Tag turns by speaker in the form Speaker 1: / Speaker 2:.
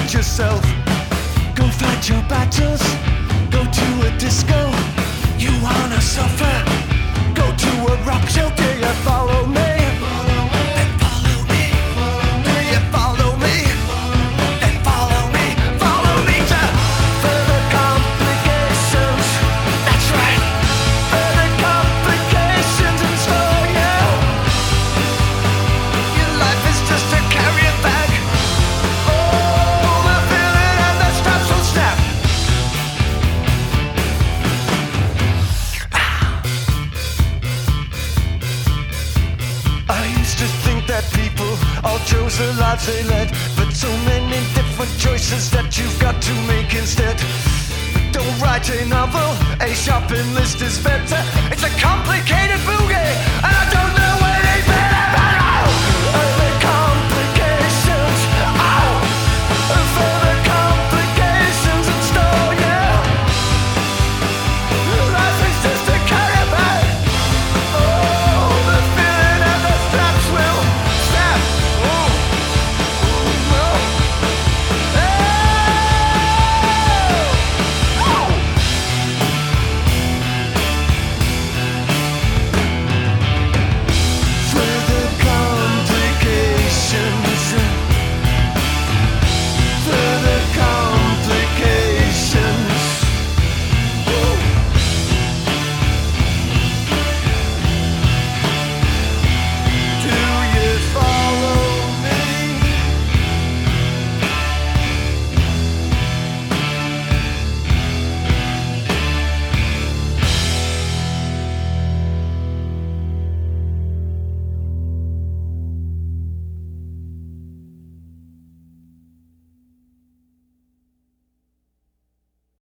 Speaker 1: find yourself. Go fight your battles. Go to a disco. You wanna suffer? Go to a rock show. Do you follow me? Then follow me. Do you follow me? Then follow me. Follow me to further complications. That's right. Further complications in store, yeah. Your life is just a carrier bag. Oh, I feel it and the straps will snap. I used to think that people all chose the lives they led, but so many different choices that you've got to make instead. But don't write a novel, a shopping list is better. It's a complicated